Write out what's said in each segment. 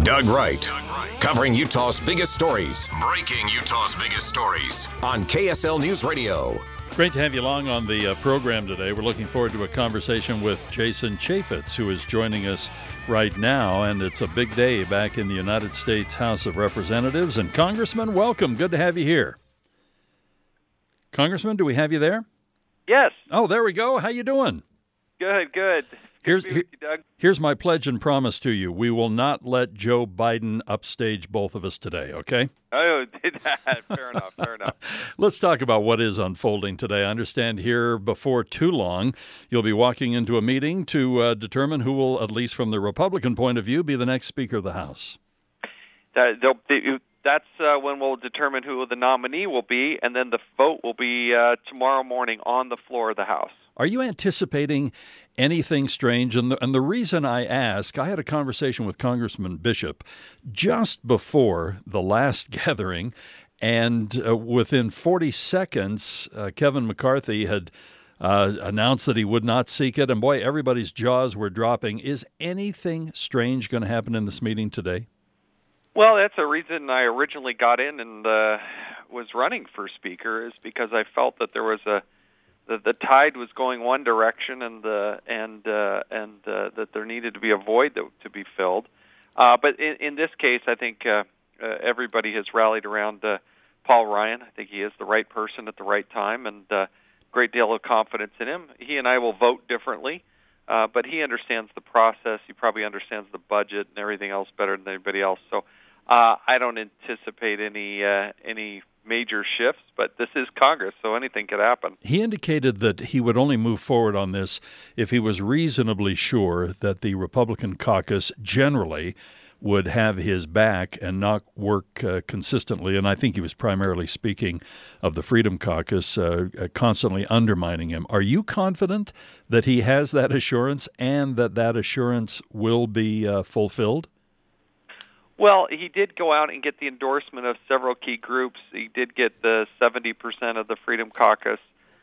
Doug Wright, covering Utah's biggest stories, breaking Utah's biggest stories on KSL News Radio. Great to have you along on the program today. We're looking forward to a conversation with Jason Chaffetz, who is joining us right now, and it's a big day back in the United States House of Representatives. And Congressman, welcome. Good to have you here. Congressman, do we have you there? Yes. Oh, there we go. How you doing? Good. Good to be with you, Doug. Here's my pledge and promise to you. We will not let Joe Biden upstage both of us today, okay? Oh, fair enough. Let's talk about what is unfolding today. I understand here before too long you'll be walking into a meeting to determine who will, at least from the Republican point of view, be the next Speaker of the House. That's when we'll determine who the nominee will be, and then the vote will be tomorrow morning on the floor of the House. Are you anticipating anything strange? And the reason I ask, I had a conversation with Congressman Bishop just before the last gathering, and within 40 seconds, Kevin McCarthy had announced that he would not seek it. And boy, everybody's jaws were dropping. Is anything strange going to happen in this meeting today? Well, that's the reason I originally got in and was running for Speaker, is because I felt that there was the tide was going one direction, and that there needed to be a void to be filled. But in this case, I think everybody has rallied around Paul Ryan. I think he is the right person at the right time, and great deal of confidence in him. He and I will vote differently, but he understands the process. He probably understands the budget and everything else better than anybody else. So I don't anticipate any major shifts, but this is Congress, so anything could happen. He indicated that he would only move forward on this if he was reasonably sure that the Republican caucus generally would have his back and not work consistently. And I think he was primarily speaking of the Freedom Caucus constantly undermining him. Are you confident that he has that assurance and that assurance will be fulfilled? Well, he did go out and get the endorsement of several key groups. He did get the 70% of the Freedom Caucus,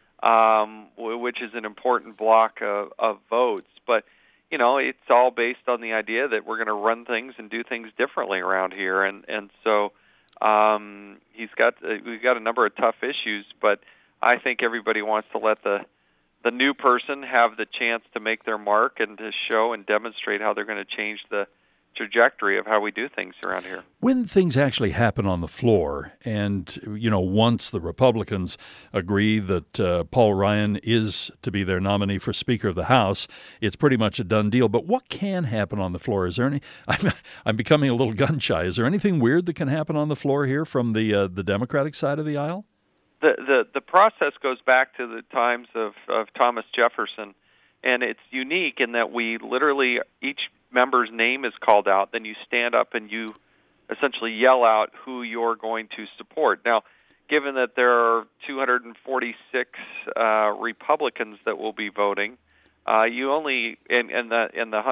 which is an important block of votes. But, you know, it's all based on the idea that we're going to run things and do things differently around here. And so we've got a number of tough issues, but I think everybody wants to let the new person have the chance to make their mark and to show and demonstrate how they're going to change the trajectory of how we do things around here. When things actually happen on the floor, and, you know, once the Republicans agree that Paul Ryan is to be their nominee for Speaker of the House, it's pretty much a done deal. But what can happen on the floor? Is there any? I'm becoming a little gun shy. Is there anything weird that can happen on the floor here from the Democratic side of the aisle? The process goes back to the times of Thomas Jefferson, and it's unique in that we literally, each member's name is called out, then you stand up and you essentially yell out who you're going to support. Now, given that there are 246 Republicans that will be voting, you only in the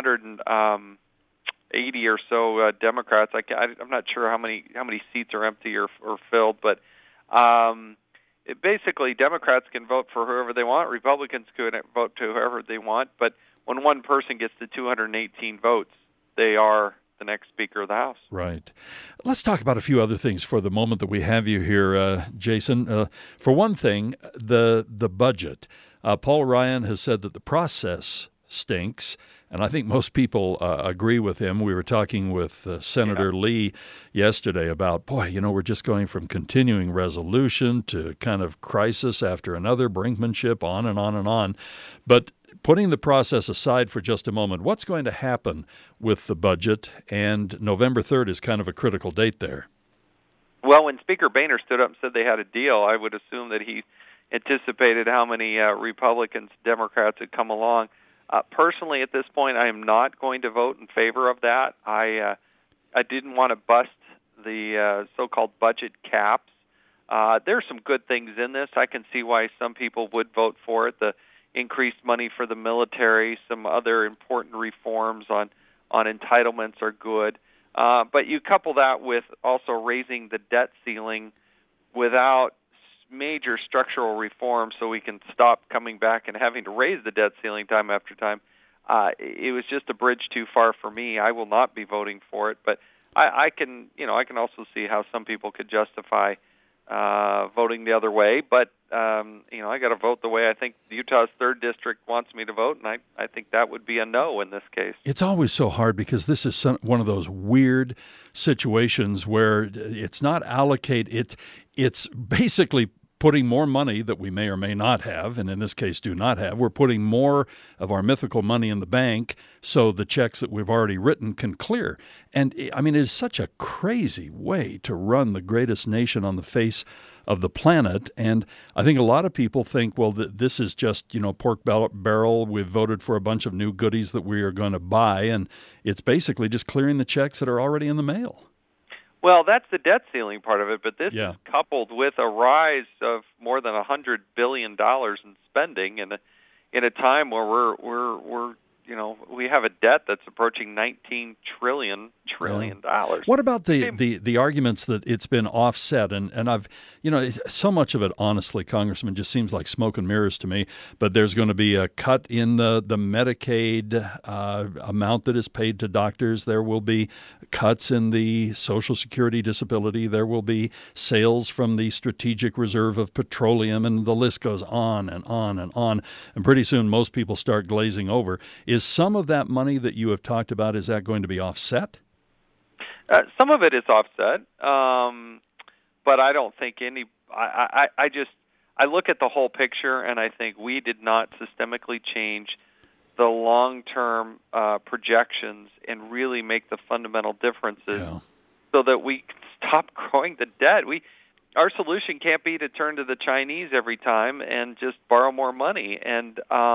180 or so Democrats. I'm not sure how many seats are empty or filled, but basically Democrats can vote for whoever they want. Republicans could vote to whoever they want, but when one person gets to 218 votes, they are the next Speaker of the House. Right. Let's talk about a few other things for the moment that we have you here, Jason. For one thing, the budget. Paul Ryan has said that the process stinks, and I think most people agree with him. We were talking with Senator Lee yesterday about, we're just going from continuing resolution to kind of crisis after another, brinkmanship, on and on and on. But putting the process aside for just a moment, what's going to happen with the budget? And November 3rd is kind of a critical date there. Well, when Speaker Boehner stood up and said they had a deal, I would assume that he anticipated how many Republicans, Democrats had come along. Personally, at this point, I am not going to vote in favor of that. I didn't want to bust the so-called budget caps. There's some good things in this. I can see why some people would vote for it. The increased money for the military, some other important reforms on entitlements are good. But you couple that with also raising the debt ceiling without major structural reform so we can stop coming back and having to raise the debt ceiling time after time. It was just a bridge too far for me. I will not be voting for it, but I can also see how some people could justify voting the other way, but I got to vote the way I think Utah's 3rd District wants me to vote, and I think that would be a no in this case. It's always so hard because this is one of those weird situations where it's not it's basically putting more money that we may or may not have, and in this case do not have. We're putting more of our mythical money in the bank so the checks that we've already written can clear. And I mean, it is such a crazy way to run the greatest nation on the face of the planet. And I think a lot of people think, well, this is just, pork barrel. We've voted for a bunch of new goodies that we are going to buy, and it's basically just clearing the checks that are already in the mail. Well, that's the debt ceiling part of it, but this is coupled with a rise of more than $100 billion in spending in a time where we're we have a debt that's approaching $19 trillion. What about the arguments that it's been offset? And I've, so much of it, honestly, Congressman, just seems like smoke and mirrors to me. But there's going to be a cut in the Medicaid amount that is paid to doctors. There will be cuts in the Social Security disability. There will be sales from the Strategic Reserve of Petroleum, and the list goes on and on and on. And pretty soon most people start glazing over. Is some of that money that you have talked about, is that going to be offset? Some of it is offset, but I don't think I look at the whole picture, and I think we did not systemically change the long-term projections and really make the fundamental differences so that we stop growing the debt. Our solution can't be to turn to the Chinese every time and just borrow more money. And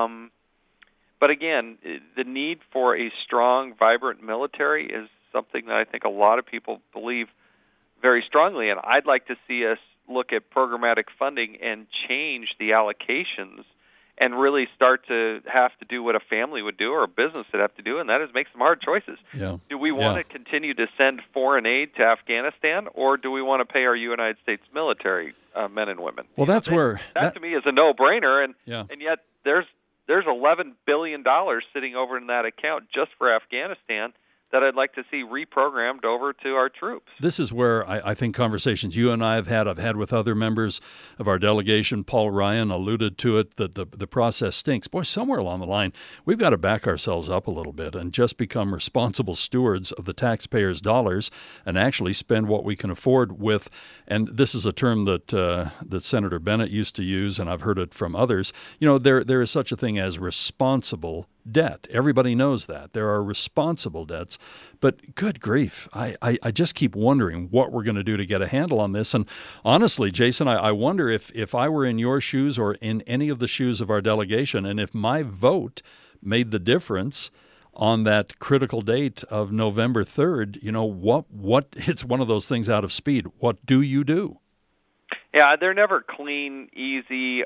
but again, the need for a strong, vibrant military is something that I think a lot of people believe very strongly in. I'd like to see us look at programmatic funding and change the allocations and really start to have to do what a family would do or a business would have to do, and that is make some hard choices. Yeah. Do we want to continue to send foreign aid to Afghanistan, or do we want to pay our United States military men and women? Well, that to me is a no-brainer, and yet there's $11 billion sitting over in that account just for Afghanistan that I'd like to see reprogrammed over to our troops. This is where I think conversations you and I've had with other members of our delegation. Paul Ryan alluded to it, that the process stinks. Boy, somewhere along the line, we've got to back ourselves up a little bit and just become responsible stewards of the taxpayers' dollars and actually spend what we can afford with, and this is a term that Senator Bennett used to use, and I've heard it from others, there is such a thing as responsible debt. Everybody knows that. There are responsible debts. But good grief, I just keep wondering what we're going to do to get a handle on this. And honestly, Jason, I wonder if I were in your shoes or in any of the shoes of our delegation, and if my vote made the difference on that critical date of November 3rd, what it's one of those things out of speed. What do you do? Yeah, they're never clean, easy,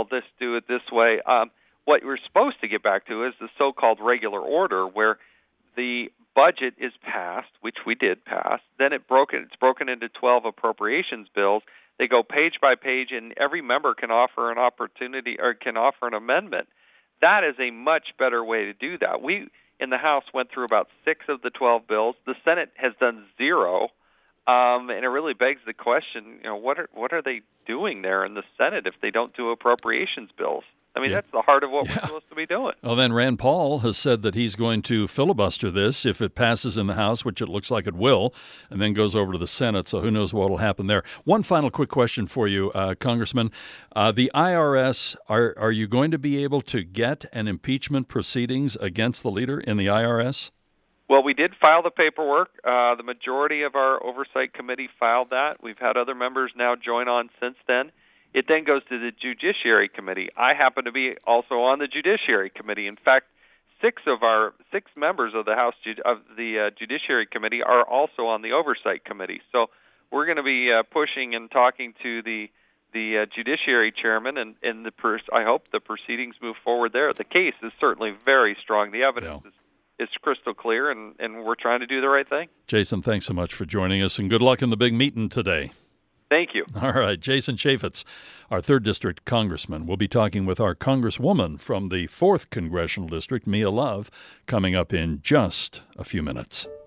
do it this way. What we're supposed to get back to is the so-called regular order, where the budget is passed, which we did pass. Then it's broken into 12 appropriations bills. They go page by page, and every member can offer an opportunity or can offer an amendment. That is a much better way to do that. We in the House went through about 6 of the 12 bills. The Senate has done 0, and it really begs the question: what are they doing there in the Senate if they don't do appropriations bills? I mean, that's the heart of what we're supposed to be doing. Well, then Rand Paul has said that he's going to filibuster this if it passes in the House, which it looks like it will, and then goes over to the Senate. So who knows what will happen there. One final quick question for you, Congressman. The IRS, are you going to be able to get an impeachment proceedings against the leader in the IRS? Well, we did file the paperwork. The majority of our oversight committee filed that. We've had other members now join on since then. It then goes to the Judiciary Committee. I happen to be also on the Judiciary Committee. In fact, 6 members of the House of the Judiciary Committee are also on the Oversight Committee. So we're going to be pushing and talking to the Judiciary Chairman, and I hope the proceedings move forward there. The case is certainly very strong. The evidence is crystal clear, and we're trying to do the right thing. Jason, thanks so much for joining us, and good luck in the big meeting today. Thank you. All right. Jason Chaffetz, our 3rd District Congressman. We'll be talking with our Congresswoman from the 4th Congressional District, Mia Love, coming up in just a few minutes.